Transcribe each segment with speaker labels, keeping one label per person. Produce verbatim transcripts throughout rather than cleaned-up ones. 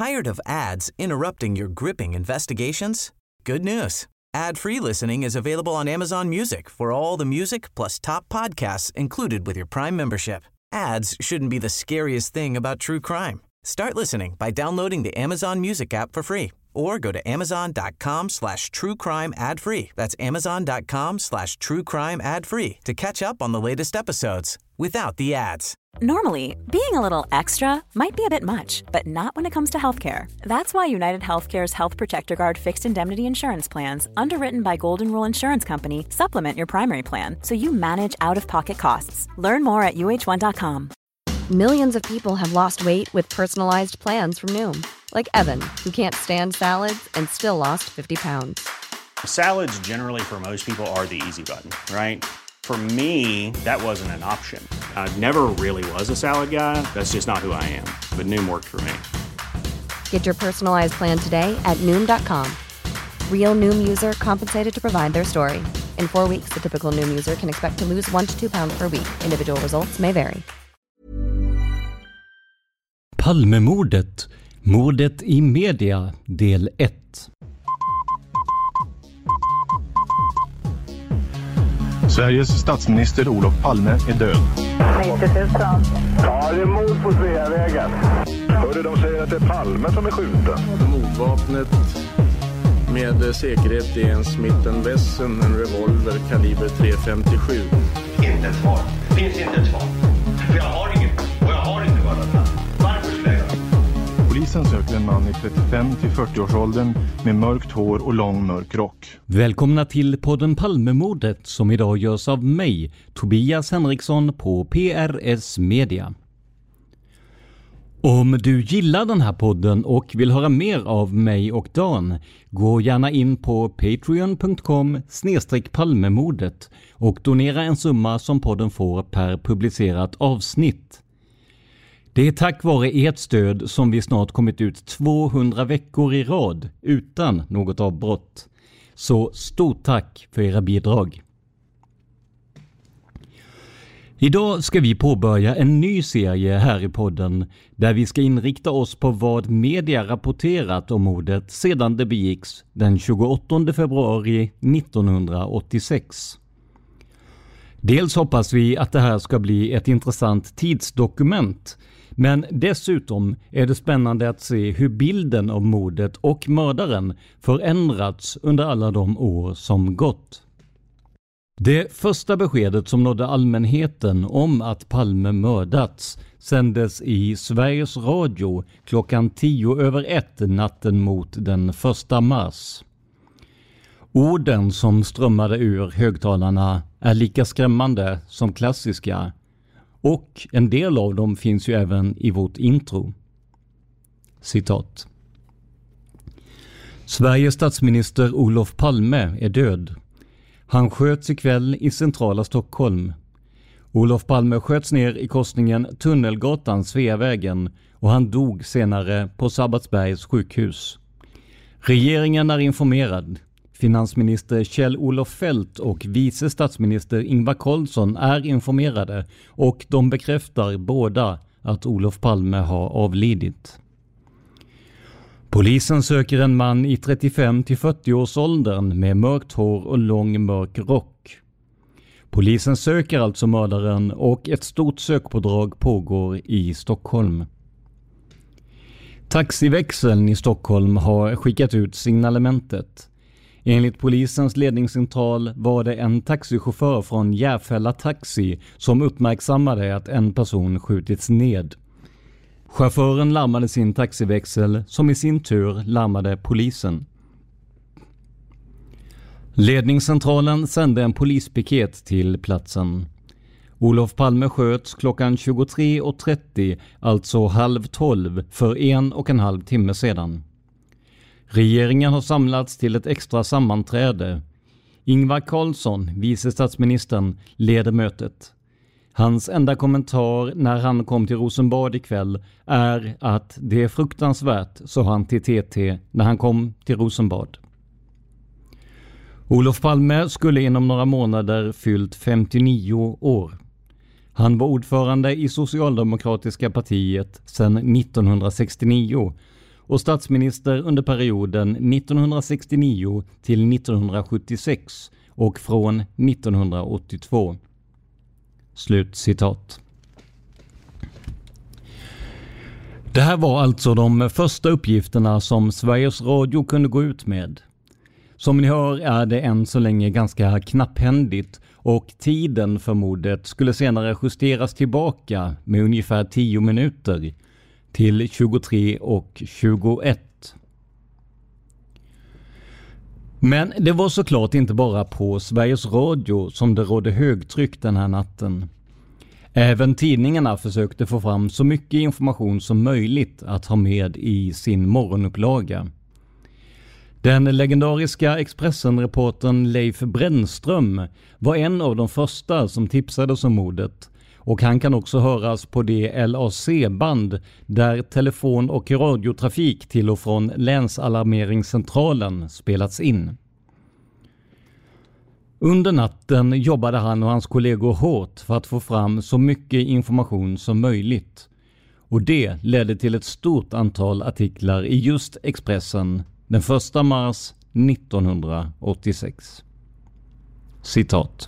Speaker 1: Tired of ads interrupting your gripping investigations? Good news. Ad-free listening is available on Amazon Music for all the music plus top podcasts included with your Prime membership. Ads shouldn't be the scariest thing about true crime. Start listening by downloading the Amazon Music app for free or go to amazon.com slash true crime ad free. That's amazon.com slash true crime ad free to catch up on the latest episodes without the ads.
Speaker 2: Normally, being a little extra might be a bit much, but not when it comes to healthcare. That's why United Healthcare's Health Protector Guard fixed indemnity insurance plans, underwritten by Golden Rule Insurance Company, supplement your primary plan so you manage out-of-pocket costs. Learn more at U H one dot com.
Speaker 3: Millions of people have lost weight with personalized plans from Noom. Like Evan, who can't stand salads and still lost fifty pounds.
Speaker 4: Salads generally for most people are the easy button, right? For me, that wasn't an option. I never really was a salad guy. That's just not who I am. But Noom worked for me.
Speaker 3: Get your personalized plan today at Noom dot com. Real Noom user compensated to provide their story. In four weeks, the typical Noom user can expect to lose one to two pounds per week. Individual results may vary.
Speaker 5: Palmemordet. Mordet i media, del ett.
Speaker 6: Sveriges statsminister Olof Palme är död.
Speaker 7: nittio tusen.
Speaker 8: Ja, det är mord på Sveavägen. Hörde de säger att det är Palme som är skjuten.
Speaker 9: Mordvapnet med säkerhet är en Smith and Wesson, en revolver kaliber tre femtiosju.
Speaker 10: Inte ett svar. Finns inte ett svar. För jag har inget. Och jag har inte varit. Varför skulle jag?
Speaker 6: Polisen söker en man i trettiofem till fyrtio-årsåldern med mörkt hår och lång mörk rock.
Speaker 5: Välkomna till podden Palmemordet som idag görs av mig, Tobias Henriksson på P R S Media. Om du gillar den här podden och vill höra mer av mig och Dan, gå gärna in på patreon punkt com snedstreck palmemordet och donera en summa som podden får per publicerat avsnitt. Det är tack vare ert stöd som vi snart kommit ut tvåhundra veckor i rad utan något avbrott. Så stort tack för era bidrag. Idag ska vi påbörja en ny serie här i podden där vi ska inrikta oss på vad media rapporterat om mordet sedan det begicks den tjugoåttonde februari nittonhundraåttiosex. Dels hoppas vi att det här ska bli ett intressant tidsdokument, men dessutom är det spännande att se hur bilden av mordet och mördaren förändrats under alla de år som gått. Det första beskedet som nådde allmänheten om att Palme mördats sändes i Sveriges Radio klockan tio över ett natten mot den första mars. Orden som strömmade ur högtalarna är lika skrämmande som klassiska, och en del av dem finns ju även i vårt intro. Citat. Sveriges statsminister Olof Palme är död. Han sköts ikväll i centrala Stockholm. Olof Palme sköts ner i korsningen Tunnelgatan Sveavägen och han dog senare på Sabbatsbergs sjukhus. Regeringen är informerad. Finansminister Kjell-Olof Feldt och vice statsminister Ingvar Carlsson är informerade och de bekräftar båda att Olof Palme har avlidit. Polisen söker en man i trettiofem till fyrtio-årsåldern med mörkt hår och lång mörk rock. Polisen söker alltså mördaren och ett stort sökpådrag pågår i Stockholm. Taxiväxeln i Stockholm har skickat ut signalementet. Enligt polisens ledningscentral var det en taxichaufför från Järfälla Taxi som uppmärksammade att en person skjutits ned. Chauffören larmade sin taxiväxel som i sin tur larmade polisen. Ledningscentralen sände en polispiket till platsen. Olof Palme sköts klockan tjugotre och trettio, alltså halv tolv, för en och en halv timme sedan. Regeringen har samlats till ett extra sammanträde. Ingvar Carlsson, vice statsministern, leder mötet. Hans enda kommentar när han kom till Rosenbad ikväll är att det är fruktansvärt, sa han till T T när han kom till Rosenbad. Olof Palme skulle inom några månader fyllt femtionio år. Han var ordförande i Socialdemokratiska partiet sedan nittonhundrasextionio och statsminister under perioden nittonhundrasextionio till nittonhundrasjuttiosex och från nittonhundraåttiotvå. Slut citat. Det här var alltså de första uppgifterna som Sveriges Radio kunde gå ut med. Som ni hör är det än så länge ganska knapphändigt och tiden för mordet skulle senare justeras tillbaka med ungefär tio minuter till tjugotre och tjugoett. Men det var såklart inte bara på Sveriges Radio som det rådde högtryck den här natten. Även tidningarna försökte få fram så mycket information som möjligt att ha med i sin morgonupplaga. Den legendariska Expressen-reportern Leif Brännström var en av de första som tipsades om mordet, och han kan också höras på det L A C-band där telefon- och radiotrafik till och från länsalarmeringscentralen spelats in. Under natten jobbade han och hans kollegor hårt för att få fram så mycket information som möjligt, och det ledde till ett stort antal artiklar i just Expressen den första mars nittonhundraåttiosex. Citat.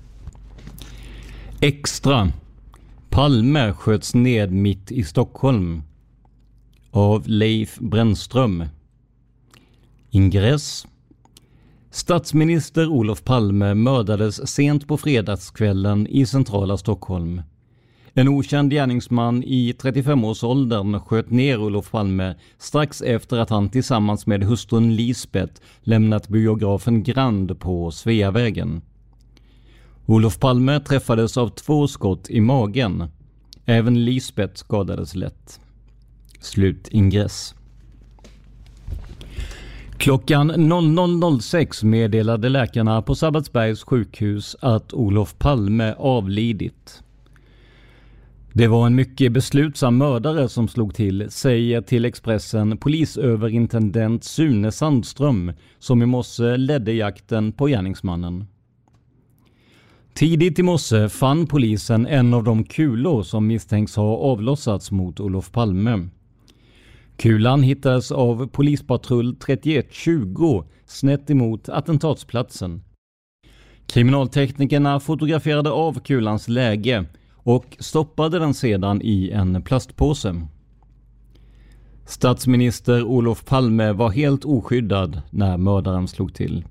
Speaker 5: Extra. Palme sköts ned mitt i Stockholm. Av Leif Brännström. Ingress. Statsminister Olof Palme mördades sent på fredagskvällen i centrala Stockholm. En okänd gärningsman i trettiofem-årsåldern sköt ner Olof Palme strax efter att han tillsammans med hustrun Lisbeth lämnat biografen Grand på Sveavägen. Olof Palme träffades av två skott i magen. Även Lisbeth skadades lätt. Slut ingress. Klockan noll noll noll sex meddelade läkarna på Sabbatsbergs sjukhus att Olof Palme avlidit. Det var en mycket beslutsam mördare som slog till, säger till Expressen polisöverintendent Sune Sandström, som i morse ledde jakten på gärningsmannen. Tidigt i morse fann polisen en av de kulor som misstänks ha avlossats mot Olof Palme. Kulan hittades av polispatrull trettioett tjugo snett emot attentatsplatsen. Kriminalteknikerna fotograferade av kulans läge och stoppade den sedan i en plastpåse. Statsminister Olof Palme var helt oskyddad när mördaren slog till.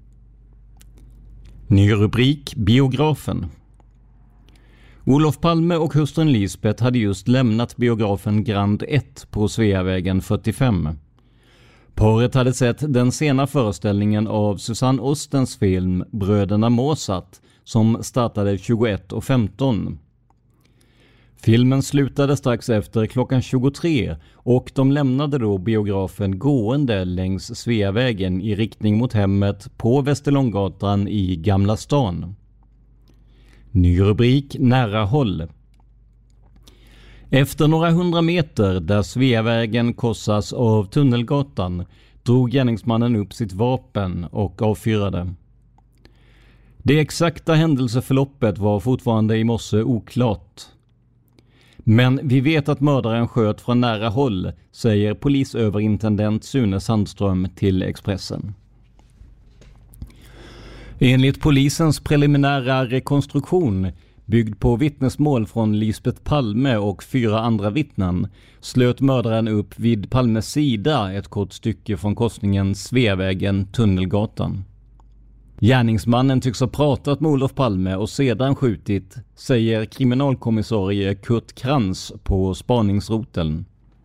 Speaker 5: Ny rubrik: biografen. Olof Palme och hustrun Lisbeth hade just lämnat biografen Grand ett på Sveavägen fyrtiofem. Paret hade sett den sena föreställningen av Susanne Ostens film Bröderna Mozart som startade tjugoett och femton. Filmen slutade strax efter klockan tjugotre och de lämnade då biografen gående längs Sveavägen i riktning mot hemmet på Västerlånggatan i Gamla stan. Ny rubrik: nära håll. Efter några hundra meter där Sveavägen korsas av Tunnelgatan drog gärningsmannen upp sitt vapen och avfyrade. Det exakta händelseförloppet var fortfarande i morse oklart. Men vi vet att mördaren sköt från nära håll, säger polisöverintendent Sune Sandström till Expressen. Enligt polisens preliminära rekonstruktion, byggd på vittnesmål från Lisbeth Palme och fyra andra vittnen, slöt mördaren upp vid Palmes sida ett kort stycke från korsningen Sveavägen-Tunnelgatan. Gärningsmannen tycks ha pratat med Olof Palme och sedan skjutit, säger kriminalkommissarie Kurt Krantz på spaningsroteln.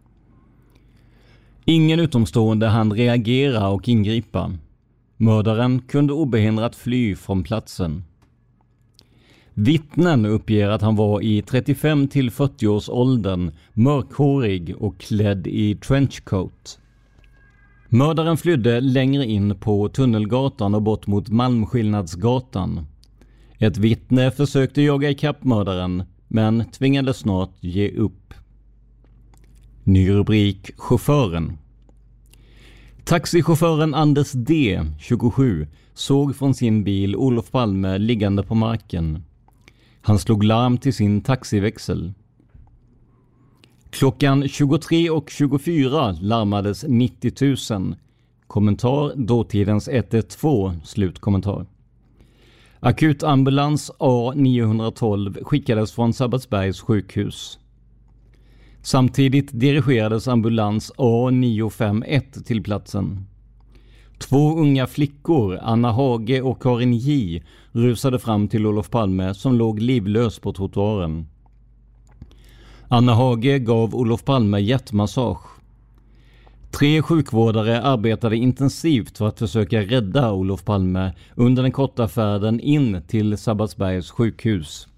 Speaker 5: Ingen utomstående hann reagera och ingripa. Mördaren kunde obehindrat fly från platsen. Vittnen uppger att han var i trettiofem till fyrtio års åldern, mörkhårig och klädd i trenchcoat. Mördaren flydde längre in på Tunnelgatan och bort mot Malmskillnadsgatan. Ett vittne försökte jaga ikapp mördaren, men tvingades snart ge upp. Ny rubrik: chauffören. Taxichauffören Anders D, tjugosju, såg från sin bil Olof Palme liggande på marken. Han slog larm till sin taxiväxel. Klockan tjugotre och tjugofyra larmades nittio tusen. Kommentar dåtidens ett ett två, slutkommentar. Akutambulans A nio tolv skickades från Sabbatsbergs sjukhus. Samtidigt dirigerades ambulans A nio fem ett till platsen. Två unga flickor, Anna Hage och Karin J, rusade fram till Olof Palme som låg livlös på trottoaren. Anna Hage gav Olof Palme hjärtmassage. Tre sjukvårdare arbetade intensivt för att försöka rädda Olof Palme under den korta färden in till Sabbatsbergs sjukhus.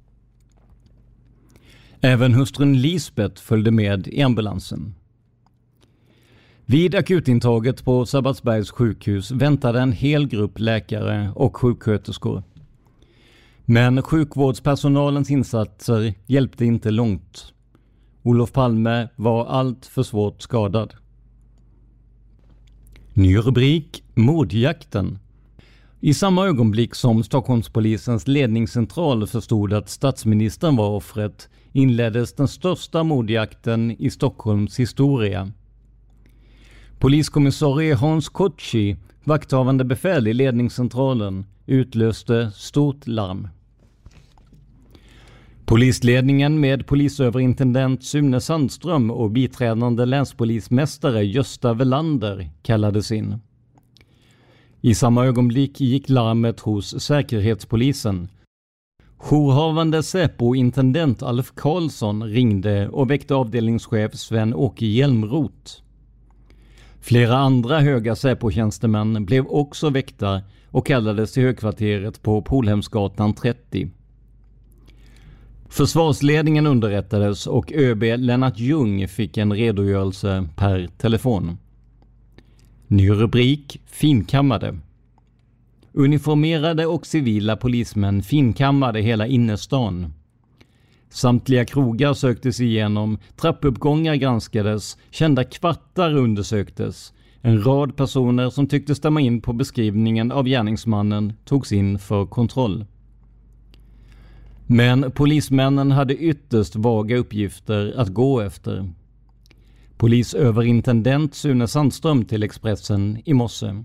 Speaker 5: Även hustrun Lisbeth följde med i ambulansen. Vid akutintaget på Sabbatsbergs sjukhus väntade en hel grupp läkare och sjuksköterskor. Men sjukvårdspersonalens insatser hjälpte inte långt. Olof Palme var allt för svårt skadad. Ny rubrik: Mordjakten. I samma ögonblick som Stockholmspolisens ledningscentral förstod att statsministern var offret inleddes den största mordjakten i Stockholms historia. Poliskommissarie Hans Kotschi, vakthavande befäl i ledningscentralen, utlöste stort larm. Polisledningen med polisöverintendent Sune Sandström och biträdande länspolismästare Gösta Velander kallades in. I samma ögonblick gick larmet hos Säkerhetspolisen. Jourhavande Säpo-intendent Alf Karlsson ringde och väckte avdelningschef Sven-Åke Hjelmroth. Flera andra höga Säpo-tjänstemän blev också väckta och kallades till högkvarteret på Polhemsgatan trettio. Försvarsledningen underrättades och ÖB Lennart Ljung fick en redogörelse per telefon. Ny rubrik: Finkammade. Uniformerade och civila polismän finkammade hela innerstan. Samtliga krogar söktes igenom, trappuppgångar granskades, kända kvartar undersöktes. En rad personer som tyckte stämma in på beskrivningen av gärningsmannen togs in för kontroll. Men polismännen hade ytterst vaga uppgifter att gå efter. Polisöverintendent Sune Sandström till Expressen i morse.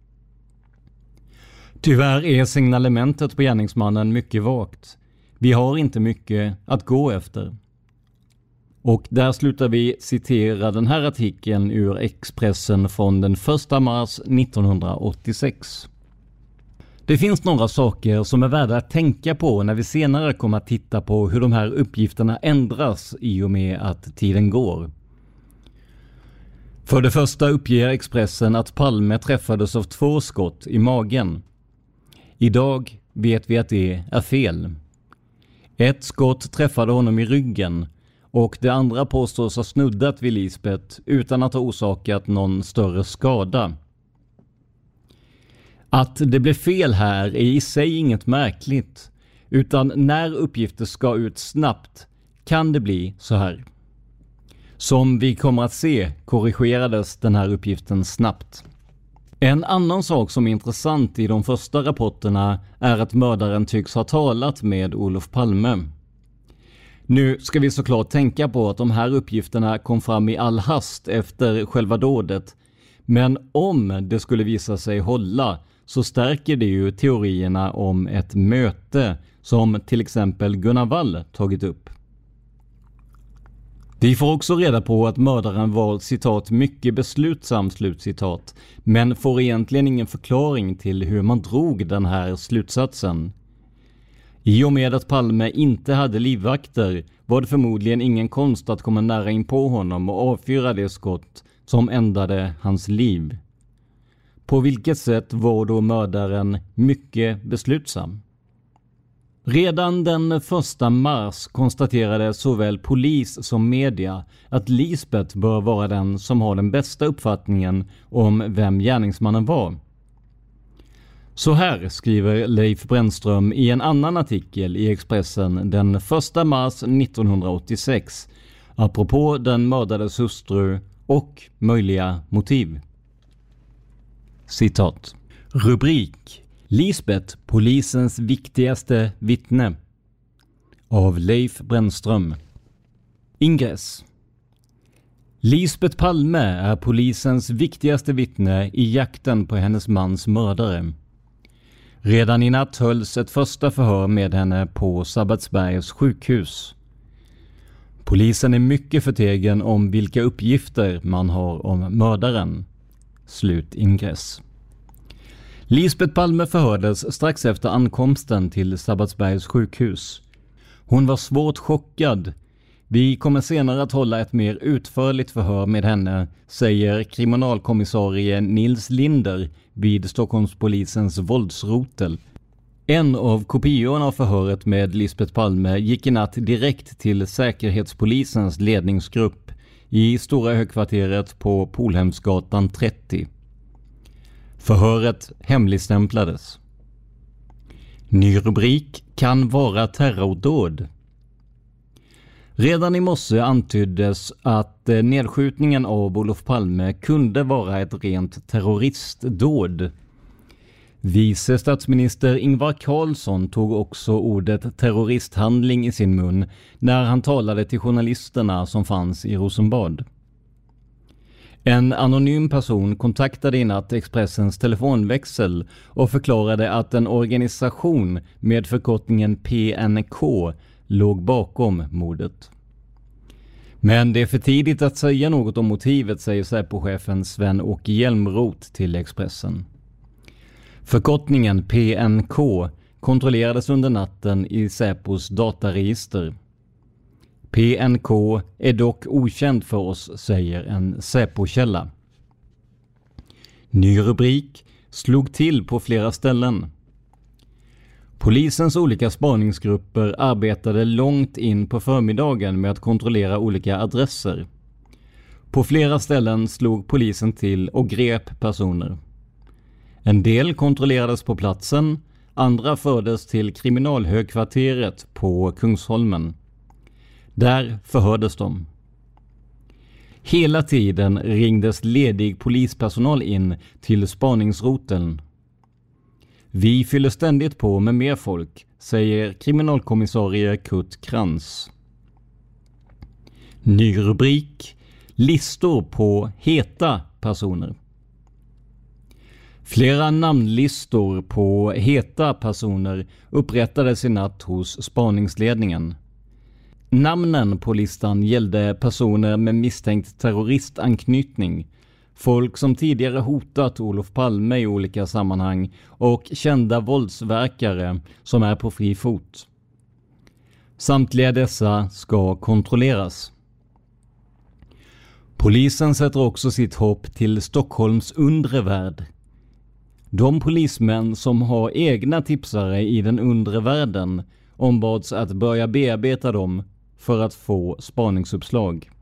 Speaker 5: Tyvärr är signalementet på gärningsmannen mycket vagt. Vi har inte mycket att gå efter. Och där slutar vi citera den här artikeln ur Expressen från den första mars nittonhundraåttiosex. Det finns några saker som är värda att tänka på när vi senare kommer att titta på hur de här uppgifterna ändras i och med att tiden går. För det första uppger Expressen att Palme träffades av två skott i magen. Idag vet vi att det är fel. Ett skott träffade honom i ryggen och det andra påstås ha snuddat vid Lisbeth utan att ha orsakat någon större skada. Att det blev fel här är i sig inget märkligt, utan när uppgifter ska ut snabbt kan det bli så här. Som vi kommer att se korrigerades den här uppgiften snabbt. En annan sak som är intressant i de första rapporterna är att mördaren tycks ha talat med Olof Palme. Nu ska vi såklart tänka på att de här uppgifterna kom fram i all hast efter själva dådet. Men om det skulle visa sig hålla så stärker det ju teorierna om ett möte som till exempel Gunnar Wall tagit upp. Vi får också reda på att mördaren var citat mycket beslutsam slutcitat, men får egentligen ingen förklaring till hur man drog den här slutsatsen. I och med att Palme inte hade livvakter var det förmodligen ingen konst att komma nära in på honom och avfyra det skott som ändade hans liv. På vilket sätt var då mördaren mycket beslutsam? Redan den första mars konstaterade såväl polis som media att Lisbeth bör vara den som har den bästa uppfattningen om vem gärningsmannen var. Så här skriver Leif Brännström i en annan artikel i Expressen den första mars nittonhundraåttiosex apropå den mördades hustru och möjliga motiv. Citat. Rubrik: Lisbeth, polisens viktigaste vittne. Av Leif Brännström. Ingress. Lisbeth Palme är polisens viktigaste vittne i jakten på hennes mans mördare. Redan i natt hölls ett första förhör med henne på Sabbatsbergs sjukhus. Polisen är mycket förtegen om vilka uppgifter man har om mördaren. Slut ingress. Lisbeth Palme förhördes strax efter ankomsten till Sabbatsbergs sjukhus. Hon var svårt chockad. Vi kommer senare att hålla ett mer utförligt förhör med henne, säger kriminalkommissarie Nils Linder vid Stockholmspolisens våldsrotel. En av kopiorna av förhöret med Lisbeth Palme gick i natt direkt till Säkerhetspolisens ledningsgrupp i Stora högkvarteret på Polhemsgatan trettio. Förhöret hemligstämplades. Ny rubrik: kan vara terrordåd. Redan i morse antyddes att nedskjutningen av Olof Palme kunde vara ett rent terroristdåd. Vice statsminister Ingvar Carlsson tog också ordet terroristhandling i sin mun när han talade till journalisterna som fanns i Rosenbad. En anonym person kontaktade i natt Expressens telefonväxel och förklarade att en organisation med förkortningen P N K låg bakom mordet. Men det är för tidigt att säga något om motivet, säger Säpo-chefen Sven-Åke Hjälmroth till Expressen. Förkortningen P N K kontrollerades under natten i Säpos dataregister. P N K är dock okänd för oss, säger en Säpo-källa. Ny rubrik: slog till på flera ställen. Polisens olika spaningsgrupper arbetade långt in på förmiddagen med att kontrollera olika adresser. På flera ställen slog polisen till och grep personer. En del kontrollerades på platsen, andra fördes till kriminalhögkvarteret på Kungsholmen. Där förhördes de. Hela tiden ringdes ledig polispersonal in till spaningsroteln. Vi fyller ständigt på med mer folk, säger kriminalkommissarie Kurt Krantz. Ny rubrik: listor på heta personer. Flera namnlistor på heta personer upprättades i natt hos spaningsledningen. Namnen på listan gällde personer med misstänkt terroristanknytning, folk som tidigare hotat Olof Palme i olika sammanhang och kända våldsverkare som är på fri fot. Samtliga dessa ska kontrolleras. Polisen sätter också sitt hopp till Stockholms undre värld. De polismän som har egna tipsare i den undre världen ombads att börja bearbeta dem för att få spaningsuppslag.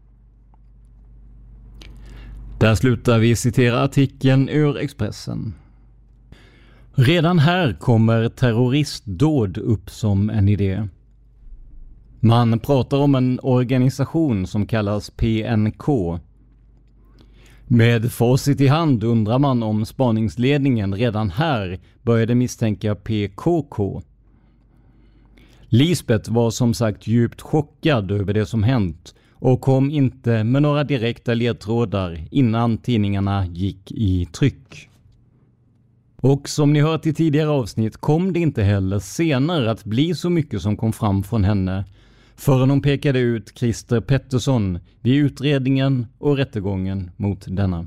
Speaker 5: Där slutar vi citera artikeln ur Expressen. Redan här kommer terroristdåd upp som en idé. Man pratar om en organisation som kallas P N K. Med facit i hand undrar man om spaningsledningen redan här började misstänka P K K. Lisbeth var som sagt djupt chockad över det som hänt och kom inte med några direkta ledtrådar innan tidningarna gick i tryck. Och som ni hört i tidigare avsnitt kom det inte heller senare att bli så mycket som kom fram från henne förrän hon pekade ut Christer Pettersson vid utredningen och rättegången mot denna.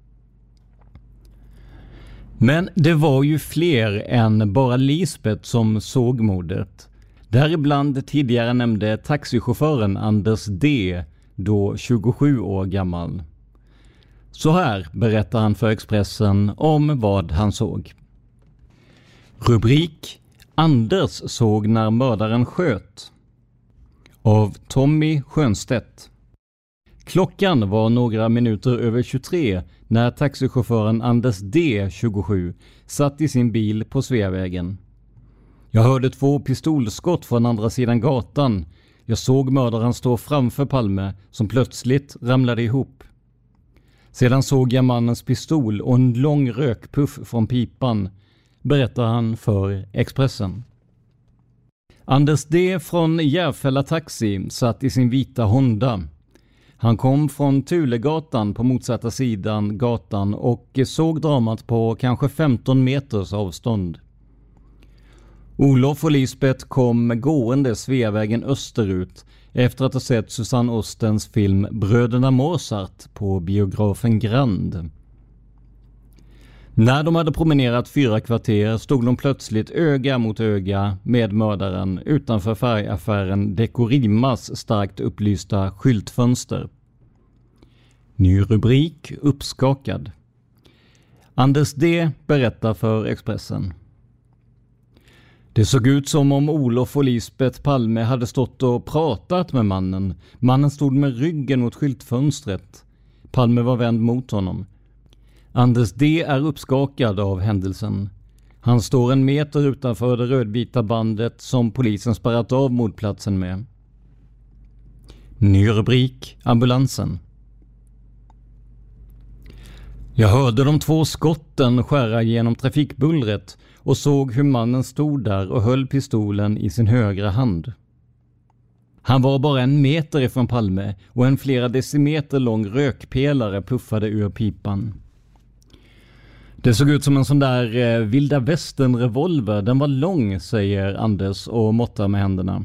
Speaker 5: Men det var ju fler än bara Lisbeth som såg mordet. Däribland tidigare nämnde taxichauffören Anders D, då tjugosju år gammal. Så här berättar han för Expressen om vad han såg. Rubrik: Anders såg när mördaren sköt. Av Tommy Schönstedt. Klockan var några minuter över tjugotre när taxichauffören Anders D, tjugosju, satt i sin bil på Sveavägen. Jag hörde två pistolskott från andra sidan gatan. Jag såg mördaren stå framför Palme som plötsligt ramlade ihop. Sedan såg jag mannens pistol och en lång rökpuff från pipan, berättar han för Expressen. Anders D från Järfälla Taxi satt i sin vita Honda. Han kom från Tulegatan på motsatta sidan gatan och såg dramat på kanske femton meters avstånd. Olof och Lisbeth kom gående Sveavägen österut efter att ha sett Susanne Ostens film Bröderna Mozart på biografen Grand. När de hade promenerat fyra kvarter stod de plötsligt öga mot öga med mördaren utanför färgaffären Dekorimas starkt upplysta skyltfönster. Ny rubrik, uppskakad. Anders D. berättar för Expressen. Det såg ut som om Olof och Lisbeth Palme hade stått och pratat med mannen. Mannen stod med ryggen mot skyltfönstret. Palme var vänd mot honom. Anders D. är uppskakad av händelsen. Han står en meter utanför det rödvita bandet som polisen spärrat av mordplatsen med. Ny rubrik, ambulansen. Jag hörde de två skotten skära genom trafikbullret och såg hur mannen stod där och höll pistolen i sin högra hand. Han var bara en meter ifrån Palme och en flera decimeter lång rökpelare puffade ur pipan. Det såg ut som en sån där eh, vilda västern revolver. Den var lång, säger Anders och måttar med händerna.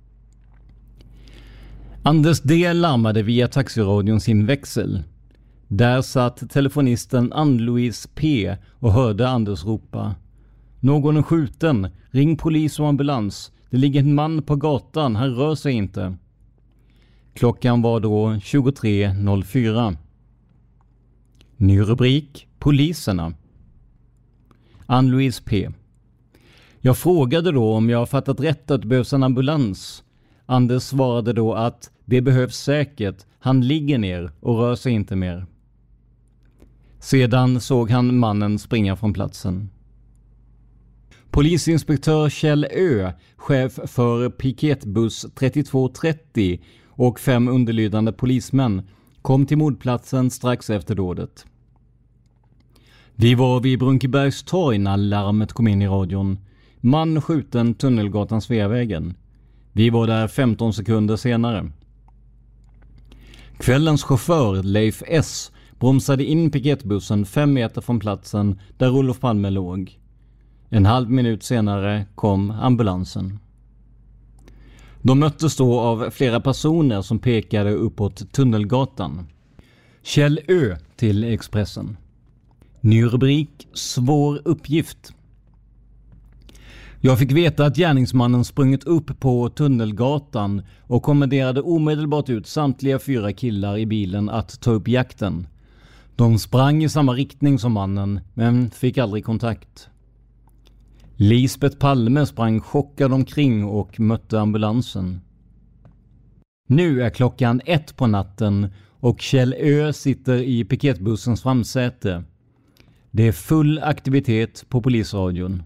Speaker 5: Anders D. larmade via taxiradion sin växel. Där satt telefonisten Ann-Louise P. och hörde Anders ropa. Någon är skjuten. Ring polis och ambulans. Det ligger en man på gatan. Han rör sig inte. Klockan var då tjugotre noll fyra. Ny rubrik. Poliserna. Ann-Louise P. Jag frågade då om jag fattat rätt att det behövs en ambulans. Anders svarade då att det behövs säkert. Han ligger ner och rör sig inte mer. Sedan såg han mannen springa från platsen. Polisinspektör Kjell Ö, chef för piketbuss trettiotvå trettio och fem underlydande polismän kom till mordplatsen strax efter dådet. Vi var vid Brunkebergs torg när larmet kom in i radion. Man skjuten Tunnelgatan Sveavägen. Vi var där femton sekunder senare. Kvällens chaufför Leif S bromsade in piketbussen fem meter från platsen där Olof Palme låg. En halv minut senare kom ambulansen. De möttes då av flera personer som pekade uppåt Tunnelgatan. Kjell Ö till Expressen. Ny rubrik, svår uppgift. Jag fick veta att gärningsmannen sprungit upp på Tunnelgatan och kommenderade omedelbart ut samtliga fyra killar i bilen att ta upp jakten. De sprang i samma riktning som mannen, men fick aldrig kontakt. Lisbeth Palme sprang chockad omkring och mötte ambulansen. Nu är klockan ett på natten och Kjell Ö sitter i piketbussens framsäte. Det är full aktivitet på polisradion.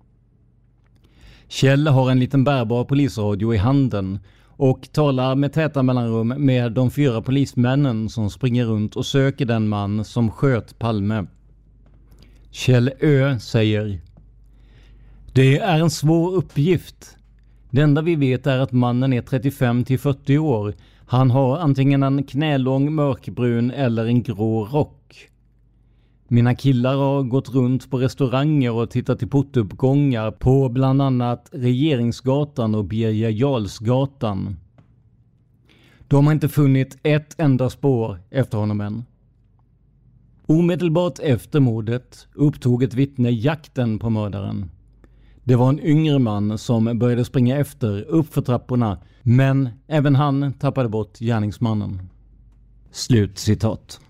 Speaker 5: Kjell har en liten bärbar polisradio i handen och talar med täta mellanrum med de fyra polismännen som springer runt och söker den man som sköt Palme. Kjell Ö säger: Det är en svår uppgift. Det enda vi vet är att mannen är trettiofem till fyrtio år. Han har antingen en knälång mörkbrun eller en grå rock. Mina killar har gått runt på restauranger och tittat i portuppgångar på bland annat Regeringsgatan och Birger Jarlsgatan. De har inte funnit ett enda spår efter honom än. Omedelbart efter mordet upptog ett vittne jakten på mördaren. Det var en yngre man som började springa efter upp för trapporna, men även han tappade bort gärningsmannen. Slut citat.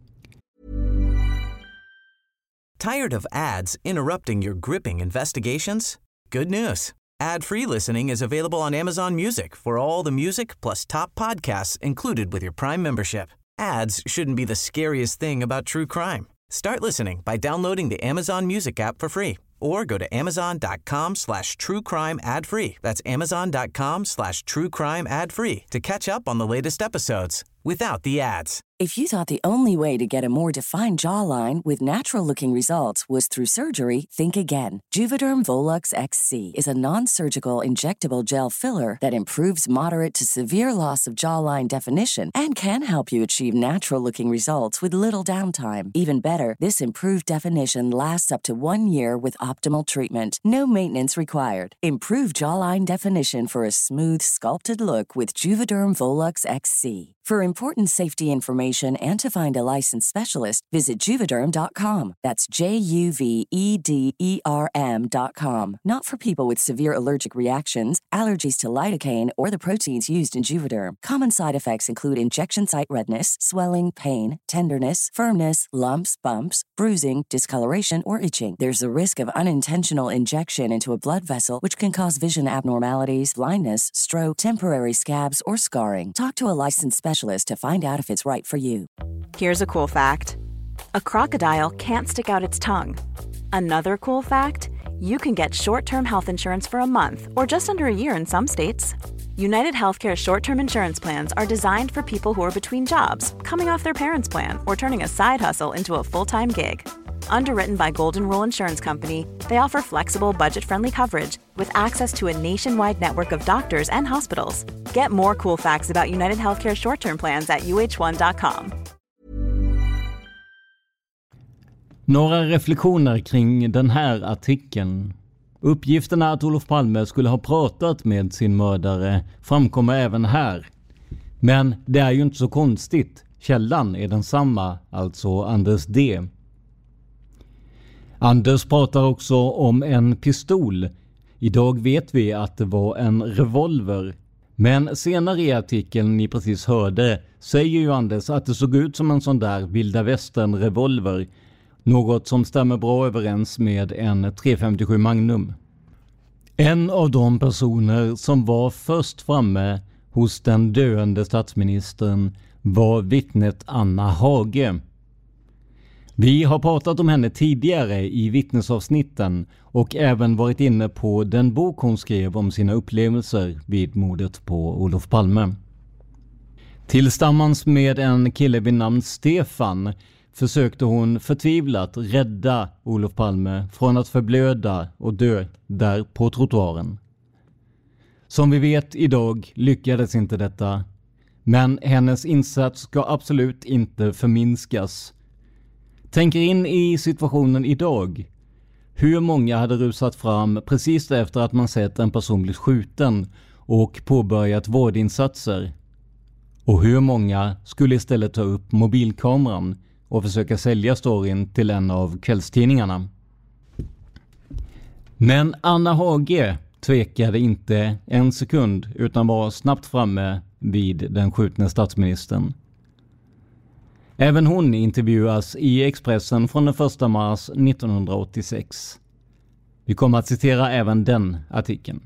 Speaker 1: Tired of ads interrupting your gripping investigations? Good news. Ad-free listening is available on Amazon Music for all the music plus top podcasts included with your Prime membership. Ads shouldn't be the scariest thing about true crime. Start listening by downloading the Amazon Music app for free or go to amazon.com slash true crime ad free. That's amazon.com slash true crime ad free to catch up on the latest episodes without the ads.
Speaker 11: If you thought the only way to get a more defined jawline with natural-looking results was through surgery, think again. Juvederm Volux X C is a non-surgical injectable gel filler that improves moderate to severe loss of jawline definition and can help you achieve natural-looking results with little downtime. Even better, this improved definition lasts up to one year with optimal treatment. No maintenance required. Improve jawline definition for a smooth, sculpted look with Juvederm Volux X C. For important safety information and to find a licensed specialist, visit Juvederm dot com. That's J U V E D E R M dot com. Not for people with severe allergic reactions, allergies to lidocaine, or the proteins used in Juvederm. Common side effects include injection site redness, swelling, pain, tenderness, firmness, lumps, bumps, bruising, discoloration, or itching. There's a risk of unintentional injection into a blood vessel, which can cause vision abnormalities, blindness, stroke, temporary scabs, or scarring. Talk to a licensed specialist to find out if it's right for you.
Speaker 2: Here's a cool fact. A crocodile can't stick out its tongue. Another cool fact, you can get short-term health insurance for a month or just under a year in some states. United Healthcare short-term insurance plans are designed for people who are between jobs, coming off their parents' plan, or turning a side hustle into a full-time gig. Underwritten by Golden Rule Insurance Company, they offer flexible, budget-friendly coverage with access to a nationwide network of doctors and hospitals. Get more cool facts about United Healthcare short-term plans at U H one dot com.
Speaker 5: Några reflektioner kring den här artikeln. Uppgifterna att Olof Palme skulle ha pratat med sin mördare framkommer även här. Men det är ju inte så konstigt. Källan är densamma, alltså Anders D. Anders pratar också om en pistol. Idag vet vi att det var en revolver. Men senare i artikeln ni precis hörde säger ju Anders att det såg ut som en sån där vilda västern revolver. Något som stämmer bra överens med en tre femtiosju Magnum. En av de personer som var först framme hos den döende statsministern var vittnet Anna Hage. Vi har pratat om henne tidigare i vittnesavsnitten och även varit inne på den bok hon skrev om sina upplevelser vid mordet på Olof Palme. Tillsammans med en kille vid namn Stefan försökte hon förtvivlat rädda Olof Palme från att förblöda och dö där på trottoaren. Som vi vet idag lyckades inte detta, men hennes insats ska absolut inte förminskas. Tänker in i situationen idag. Hur många hade rusat fram precis efter att man sett en person bli skjuten och påbörjat vårdinsatser? Och hur många skulle istället ta upp mobilkameran och försöka sälja storyn till en av kvällstidningarna? Men Anna Hage tvekade inte en sekund utan var snabbt framme vid den skjutne statsministern. Även hon intervjuas i Expressen från den första mars nittonhundraåttiosex. Vi kommer att citera även den artikeln.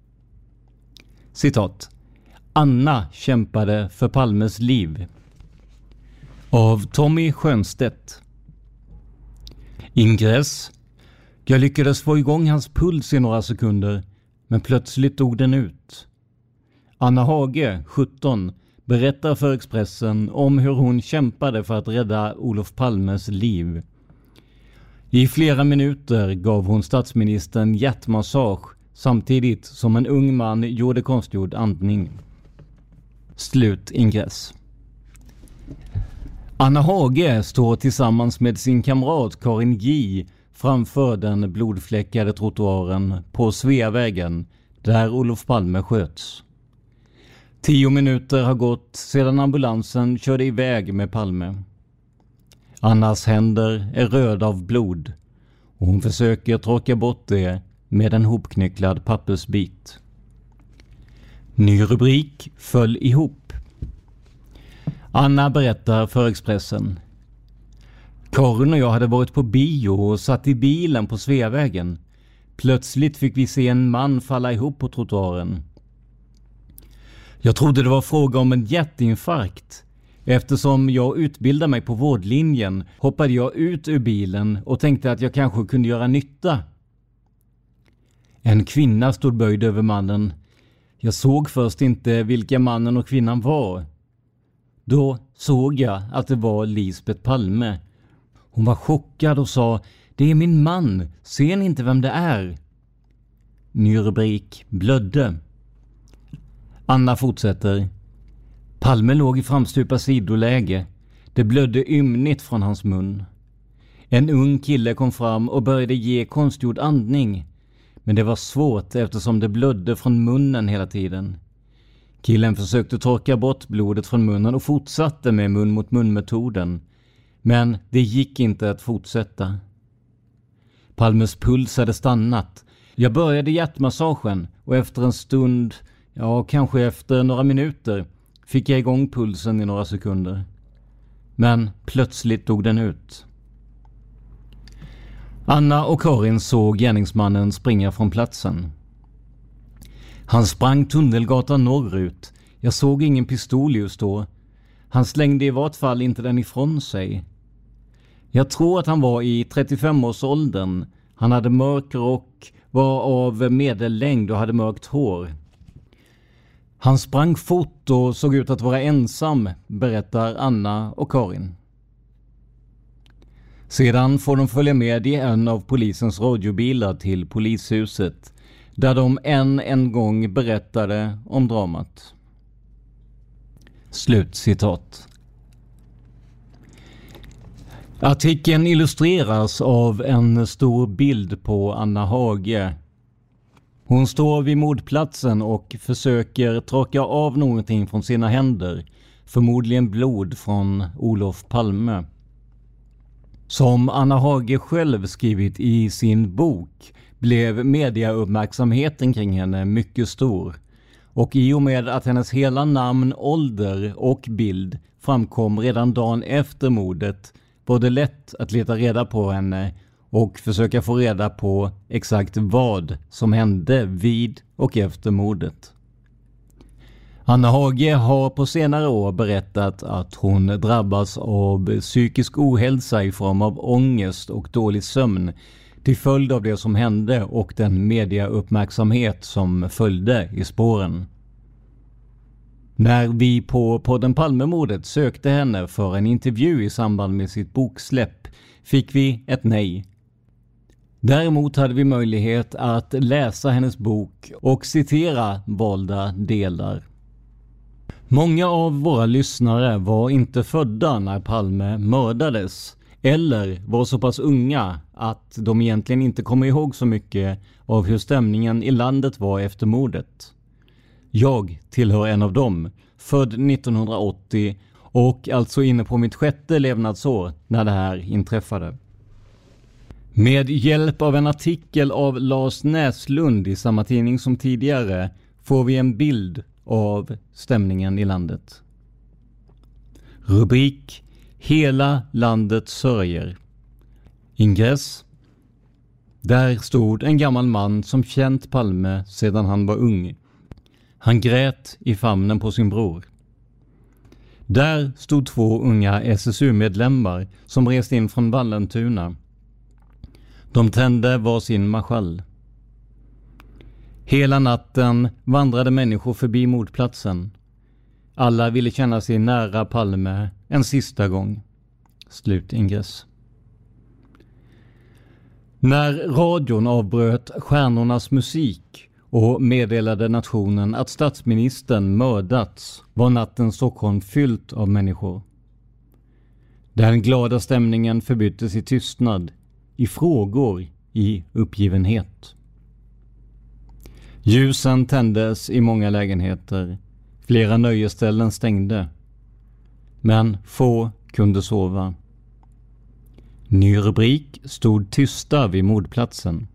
Speaker 5: Citat. Anna kämpade för Palmes liv. Av Tommy Schönstedt. Ingress. Jag lyckades få igång hans puls i några sekunder, men plötsligt dog den ut. Anna Hage, sjutton, berättar för Expressen om hur hon kämpade för att rädda Olof Palmes liv. I flera minuter gav hon statsministern hjärtmassage samtidigt som en ung man gjorde konstgjord andning. Slut ingress. Anna Hage står tillsammans med sin kamrat Karin J framför den blodfläckade trottoaren på Sveavägen där Olof Palme sköts. Tio minuter har gått sedan ambulansen körde iväg med Palme. Annas händer är röda av blod och hon försöker torka bort det med en hopknycklad pappersbit. Ny rubrik föll ihop. Anna berättar för Expressen. Karin och jag hade varit på bio och satt i bilen på Sveavägen. Plötsligt fick vi se en man falla ihop på trottoaren. Jag trodde det var fråga om en hjärtinfarkt. Eftersom jag utbildade mig på vårdlinjen hoppade jag ut ur bilen och tänkte att jag kanske kunde göra nytta. En kvinna stod böjd över mannen. Jag såg först inte vilka mannen och kvinnan var. Då såg jag att det var Lisbeth Palme. Hon var chockad och sa: "Det är min man, ser ni inte vem det är?" Ny rubrik: blödde. Anna fortsätter: Palme låg i framstupa sidoläge. Det blödde ymnigt från hans mun. En ung kille kom fram och började ge konstgjord andning. Men det var svårt eftersom det blödde från munnen hela tiden. Killen försökte torka bort blodet från munnen och fortsatte med mun mot mun-metoden. Men det gick inte att fortsätta. Palmes puls hade stannat. Jag började hjärtmassagen och efter en stund, ja kanske efter några minuter, fick jag igång pulsen i några sekunder. Men plötsligt tog den ut. Anna och Karin såg gärningsmannen springa från platsen. Han sprang Tunnelgatan norrut. Jag såg ingen pistol just då. Han slängde i vart fall inte den ifrån sig. Jag tror att han var i trettiofem-årsåldern. Han hade mörk rock, var av medellängd och hade mörkt hår. Han sprang fort och såg ut att vara ensam, berättar Anna och Karin. Sedan får de följa med i en av polisens radiobilar till polishuset, där de än en gång berättade om dramat. Slutcitat. Artikeln illustreras av en stor bild på Anna Hage. Hon står vid mordplatsen och försöker torka av någonting från sina händer, förmodligen blod från Olof Palme. Som Anna Hage själv skrivit i sin bok blev mediauppmärksamheten kring henne mycket stor. Och i och med att hennes hela namn, ålder och bild framkom redan dagen efter mordet var det lätt att leta reda på henne och försöka få reda på exakt vad som hände vid och efter mordet. Anna Hage har på senare år berättat att hon drabbas av psykisk ohälsa i form av ångest och dålig sömn till följd av det som hände och den mediauppmärksamhet som följde i spåren. När vi på podden Palmemordet sökte henne för en intervju i samband med sitt boksläpp fick vi ett nej. Däremot hade vi möjlighet att läsa hennes bok och citera valda delar. Många av våra lyssnare var inte födda när Palme mördades eller var så pass unga att de egentligen inte kommer ihåg så mycket av hur stämningen i landet var efter mordet. Jag tillhör en av dem, född nittonhundraåttio och alltså inne på mitt sjätte levnadsår när det här inträffade. Med hjälp av en artikel av Lars Näslund i samma tidning som tidigare får vi en bild av stämningen i landet. Rubrik: Hela landet sörjer. Ingress: där stod en gammal man som känt Palme sedan han var ung. Han grät i famnen på sin bror. Där stod två unga S S U-medlemmar som rest in från Vallentuna. De tände var sin marschall. Hela natten vandrade människor förbi mordplatsen. Alla ville känna sig nära Palme en sista gång. Slutingress. När radion avbröt stjärnornas musik och meddelade nationen att statsministern mördats var natten Stockholm fyllt av människor. Den glada stämningen förbyttes i tystnad, i frågor, i uppgivenhet. Ljusen tändes i många lägenheter. Flera nöjesställen stängde. Men få kunde sova. Ny rubrik: stod tysta vid mordplatsen.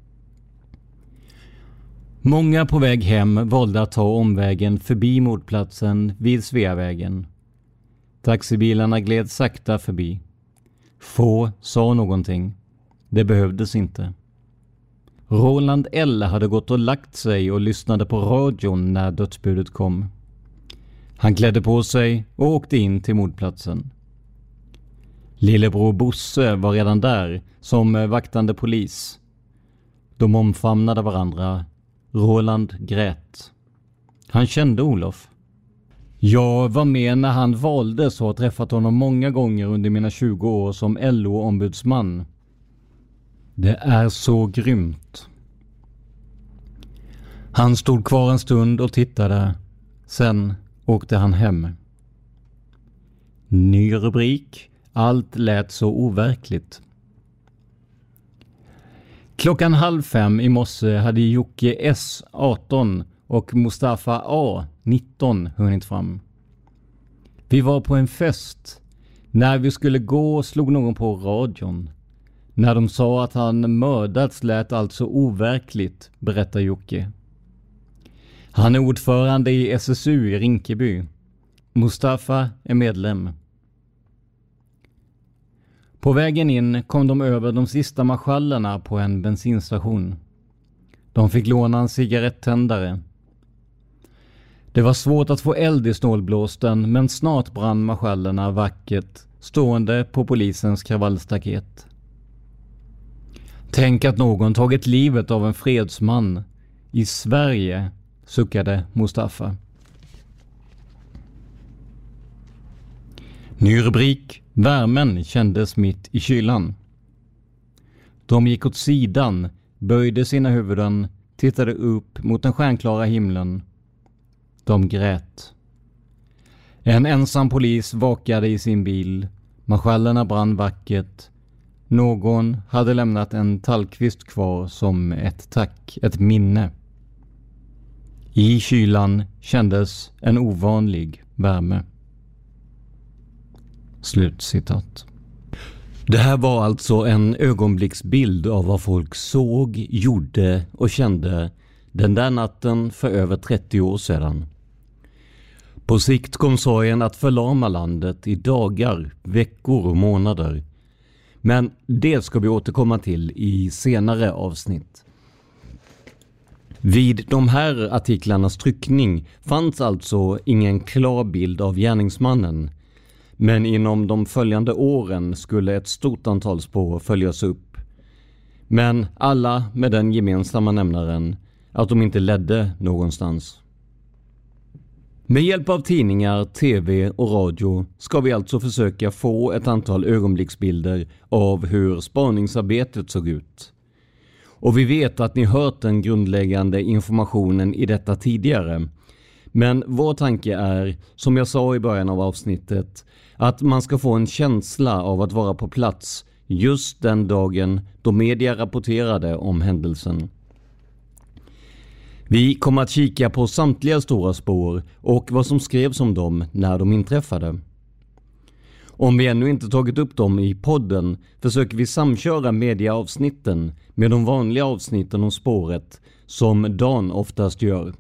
Speaker 5: Många på väg hem valde att ta omvägen förbi mordplatsen vid Sveavägen. Taxibilarna gled sakta förbi. Få sa någonting. Det behövdes inte. Roland L hade gått och lagt sig och lyssnade på radion när dödsbudet kom. Han klädde på sig och åkte in till mordplatsen. Lillebror Bosse var redan där som vaktande polis. De omfamnade varandra. Roland grät. Han kände Olof. Jag var med när han valdes och har träffat honom många gånger under mina tjugo år som L O-ombudsman. Det är så grymt. Han stod kvar en stund och tittade. Sen åkte han hem. Ny rubrik. Allt lät så overkligt. Klockan halv fem i morse hade Jocke S arton och Mustafa A nitton hunnit fram. Vi var på en fest. När vi skulle gå slog någon på radion. När de sa att han mördats lät alltså overkligt, berättar Jocke. Han är ordförande i S S U i Rinkeby. Mustafa är medlem. På vägen in kom de över de sista marschallerna på en bensinstation. De fick låna en cigarettändare. Det var svårt att få eld i snålblåsten, men snart brann marschallerna vackert, stående på polisens kravallstaket. Tänk att någon tagit livet av en fredsman. I Sverige, suckade Mustafa. Ny rubrik. Värmen kändes mitt i kylan. De gick åt sidan, böjde sina huvuden, tittade upp mot den stjärnklara himlen. De grät. En ensam polis vakade i sin bil. Marschallerna brann vackert. Någon hade lämnat en tallkvist kvar som ett tack, ett minne. I kylan kändes en ovanlig värme. Slutcitat. Det här var alltså en ögonblicksbild av vad folk såg, gjorde och kände den där natten för över trettio år sedan. På sikt kom sorgen att förlama landet i dagar, veckor och månader. Men det ska vi återkomma till i senare avsnitt. Vid de här artiklarnas tryckning fanns alltså ingen klar bild av gärningsmannen. Men inom de följande åren skulle ett stort antal spår följas upp. Men alla med den gemensamma nämnaren att de inte ledde någonstans. Med hjälp av tidningar, tv och radio ska vi alltså försöka få ett antal ögonblicksbilder av hur spaningsarbetet såg ut. Och vi vet att ni hört den grundläggande informationen i detta tidigare. Men vår tanke är, som jag sa i början av avsnittet, att man ska få en känsla av att vara på plats just den dagen då media rapporterade om händelsen. Vi kommer att kika på samtliga stora spår och vad som skrevs om dem när de inträffade. Om vi ännu inte tagit upp dem i podden försöker vi samköra mediaavsnitten med de vanliga avsnitten om spåret som Dan oftast gör.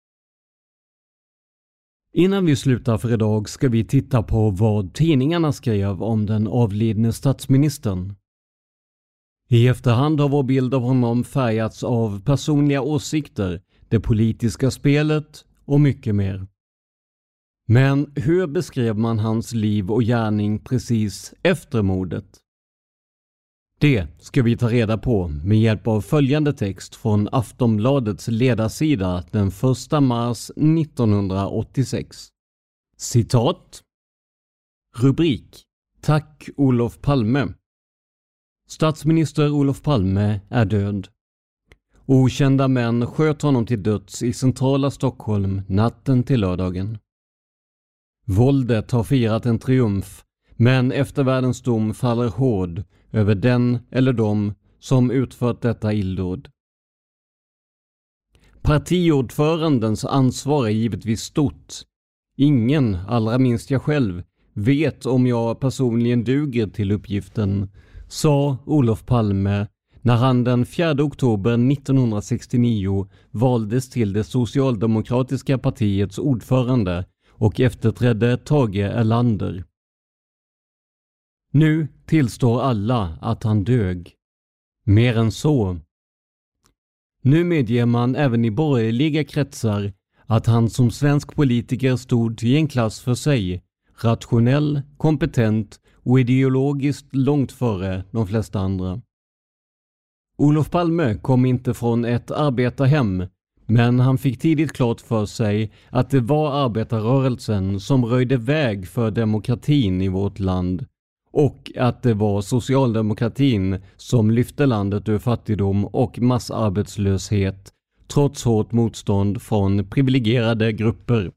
Speaker 5: Innan vi slutar för idag ska vi titta på vad tidningarna skrev om den avlidne statsministern. I efterhand har vår bild av honom färgats av personliga åsikter, det politiska spelet och mycket mer. Men hur beskrev man hans liv och gärning precis efter mordet? Det ska vi ta reda på med hjälp av följande text från Aftonbladets ledarsida den första mars nittonhundraåttiosex. Citat. Rubrik. Tack Olof Palme. Statsminister Olof Palme är död. Okända män sköt honom till döds i centrala Stockholm natten till lördagen. Våldet har firat en triumf, men eftervärldens dom faller hård över den eller de som utfört detta illdåd. Partiordförandens ansvar är givetvis stort. Ingen, allra minst jag själv, vet om jag personligen duger till uppgiften, sa Olof Palme när han den fjärde oktober nittonhundrasextionio valdes till det socialdemokratiska partiets ordförande och efterträdde Tage Erlander. Nu tillstår alla att han dög. Mer än så. Nu medger man även i borgerliga kretsar att han som svensk politiker stod i en klass för sig, rationell, kompetent och ideologiskt långt före de flesta andra. Olof Palme kom inte från ett arbetarhem, Men han fick tidigt klart för sig att det var arbetarrörelsen som röjde väg för demokratin i vårt land och att det var socialdemokratin som lyfte landet ur fattigdom och massarbetslöshet trots hårt motstånd från privilegierade grupper.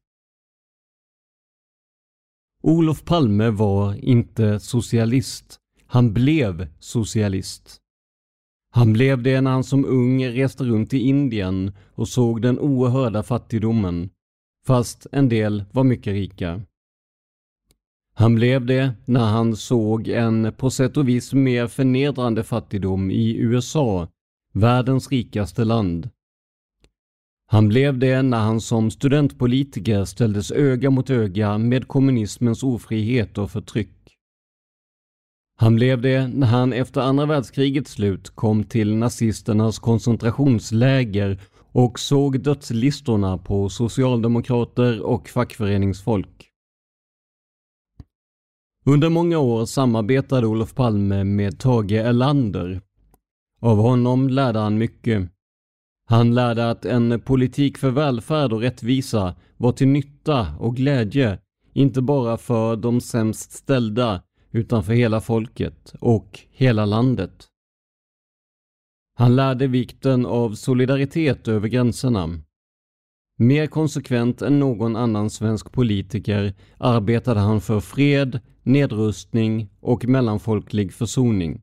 Speaker 5: Olof Palme var inte socialist. Han blev socialist. Han blev det när han som ung reste runt i Indien och såg den oerhörda fattigdomen, fast en del var mycket rika. Han blev det när han såg en på sätt och vis mer förnedrande fattigdom i U S A, världens rikaste land. Han blev det när han som studentpolitiker ställdes öga mot öga med kommunismens ofrihet och förtryck. Han blev det när han efter andra världskrigets slut kom till nazisternas koncentrationsläger och såg dödslistorna på socialdemokrater och fackföreningsfolk. Under många år samarbetade Olof Palme med Tage Erlander. Av honom lärde han mycket. Han lärde att en politik för välfärd och rättvisa var till nytta och glädje, inte bara för de sämst ställda utan för hela folket och hela landet. Han lärde vikten av solidaritet över gränserna. Mer konsekvent än någon annan svensk politiker arbetade han för fred, nedrustning och mellanfolklig försoning.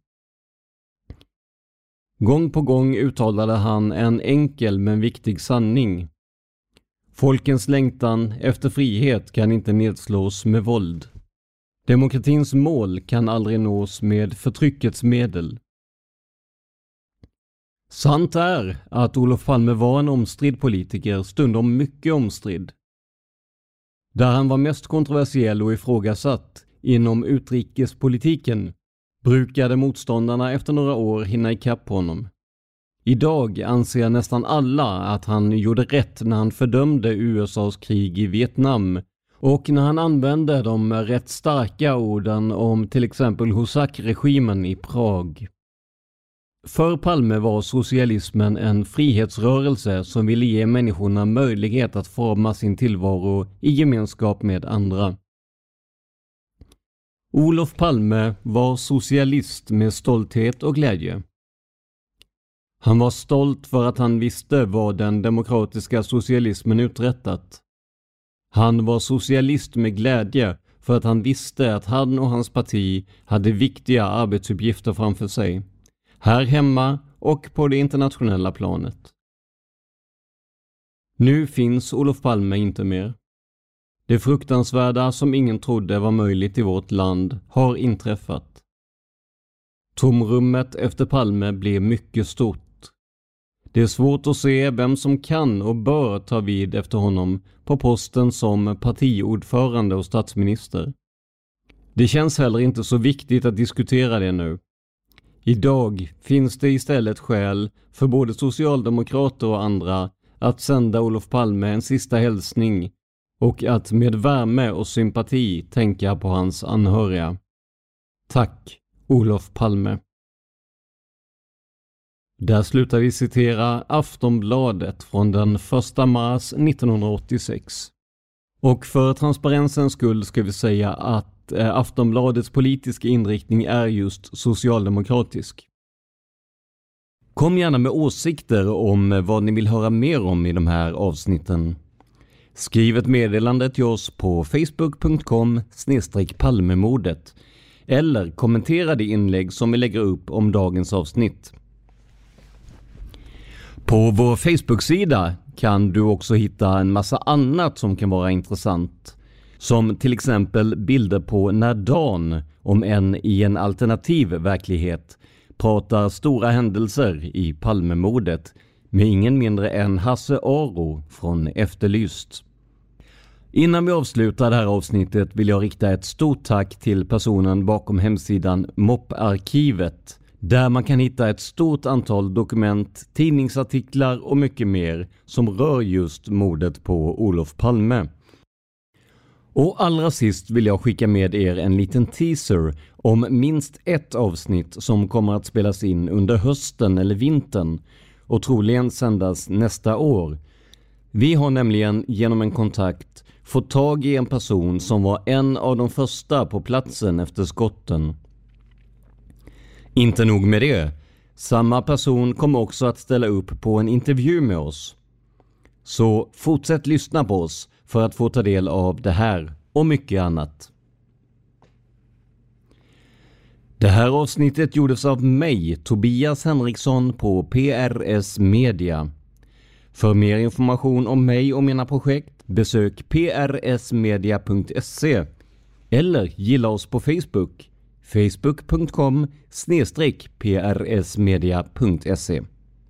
Speaker 5: Gång på gång uttalade han en enkel men viktig sanning. Folkens längtan efter frihet kan inte nedslås med våld. Demokratins mål kan aldrig nås med förtryckets medel. Sant är att Olof Palme var en omstridd politiker, stundom mycket omstridd. Där han var mest kontroversiell och ifrågasatt inom utrikespolitiken brukade motståndarna efter några år hinna ikapp honom. Idag anser nästan alla att han gjorde rätt när han fördömde U S A:s krig i Vietnam och när han använde de rätt starka orden om till exempel Husak-regimen i Prag. För Palme var socialismen en frihetsrörelse som ville ge människorna möjlighet att forma sin tillvaro i gemenskap med andra. Olof Palme var socialist med stolthet och glädje. Han var stolt för att han visste vad den demokratiska socialismen uträttat. Han var socialist med glädje för att han visste att han och hans parti hade viktiga arbetsuppgifter framför sig, här hemma och på det internationella planet. Nu finns Olof Palme inte mer. Det fruktansvärda som ingen trodde var möjligt i vårt land har inträffat. Tomrummet efter Palme blev mycket stort. Det är svårt att se vem som kan och bör ta vid efter honom på posten som partiordförande och statsminister. Det känns heller inte så viktigt att diskutera det nu. Idag finns det istället skäl för både socialdemokrater och andra att sända Olof Palme en sista hälsning och att med värme och sympati tänka på hans anhöriga. Tack, Olof Palme. Där slutar vi citera Aftonbladet från den första mars nittonhundraåttiosex. Och för transparensens skull ska vi säga att eh, Aftonbladets politiska inriktning är just socialdemokratisk. Kom gärna med åsikter om vad ni vill höra mer om i de här avsnitten. Skriv ett meddelande till oss på facebook punkt com snedstreck palmemordet eller kommentera det inlägg som vi lägger upp om dagens avsnitt. På vår Facebook-sida kan du också hitta en massa annat som kan vara intressant. Som till exempel bilder på när Dan, om en i en alternativ verklighet, pratar stora händelser i Palmemordet med ingen mindre än Hasse Aro från Efterlyst. Innan vi avslutar det här avsnittet vill jag rikta ett stort tack till personen bakom hemsidan Mopparkivet, där man kan hitta ett stort antal dokument, tidningsartiklar och mycket mer som rör just mordet på Olof Palme. Och allra sist vill jag skicka med er en liten teaser om minst ett avsnitt som kommer att spelas in under hösten eller vintern och troligen sändas nästa år, Vi har nämligen genom en kontakt fått tag i en person som var en av de första på platsen efter skotten. Inte nog med det, samma person kommer också att ställa upp på en intervju med oss. Så fortsätt lyssna på oss för att få ta del av det här och mycket annat. Det här avsnittet gjordes av mig, Tobias Henriksson på P R S Media. För mer information om mig och mina projekt besök p r s media punkt se eller gilla oss på Facebook, facebook punkt com snedstreck p r s media punkt se.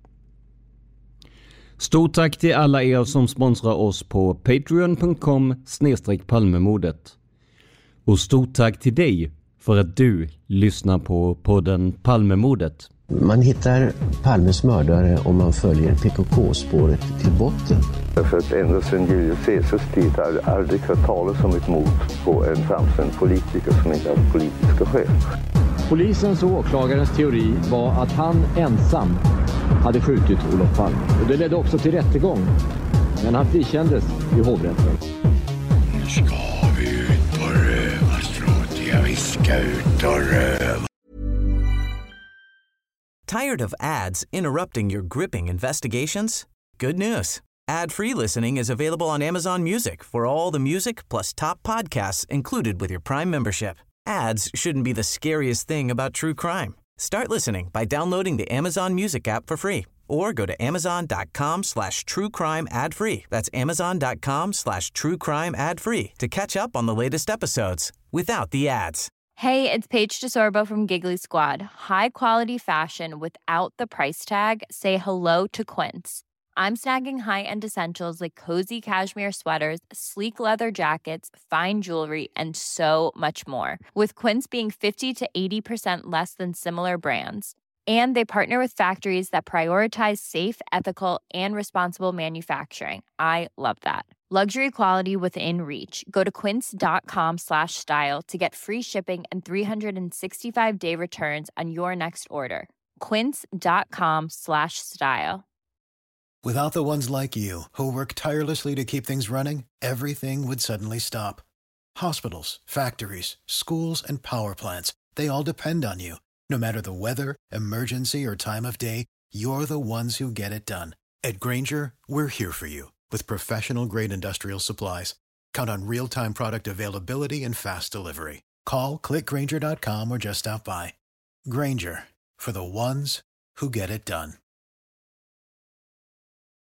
Speaker 5: Stort tack till alla er som sponsrar oss på patreon punkt com snedstreck palmemordet. Och stort tack till dig för att du lyssnar på podden Palmemordet.
Speaker 12: Man hittar Palmes mördare om man följer P K K-spåret till botten.
Speaker 8: För att ända sedan Julius Caesars tid har det aldrig hört talas om ett mord på en framstående politiker som inte har politiska skäl.
Speaker 13: Polisens och åklagarens teori var att han ensam hade skjutit Olof Palme. Och det ledde också till rättegång. Men han frikändes i hovrätten.
Speaker 14: Nu ska vi ut och röva, stråtiga. Vi ska ut och röva.
Speaker 1: Tired of ads interrupting your gripping investigations? Good news. Ad-free listening is available on Amazon Music for all the music plus top podcasts included with your Prime membership. Ads shouldn't be the scariest thing about true crime. Start listening by downloading the Amazon Music app for free or go to amazon.com slash true crime ad free. That's amazon.com slash true crime ad free to catch up on the latest episodes without the ads.
Speaker 15: Hey, it's Paige DeSorbo from Giggly Squad. High quality fashion without the price tag. Say hello to Quince. I'm snagging high-end essentials like cozy cashmere sweaters, sleek leather jackets, fine jewelry, and so much more. With Quince being fifty to eighty percent less than similar brands. And they partner with factories that prioritize safe, ethical, and responsible manufacturing. I love that. Luxury quality within reach. Go to quince.com slash style to get free shipping and three sixty-five day returns on your next order. Quince.com slash style.
Speaker 16: Without the ones like you, who work tirelessly to keep things running, everything would suddenly stop. Hospitals, factories, schools, and power plants, they all depend on you. No matter the weather, emergency, or time of day, you're the ones who get it done. At Grainger, we're here for you with professional-grade industrial supplies. Count on real-time product availability and fast delivery. Call, click grainger dot com, or just stop by. Grainger, for the ones who get it done.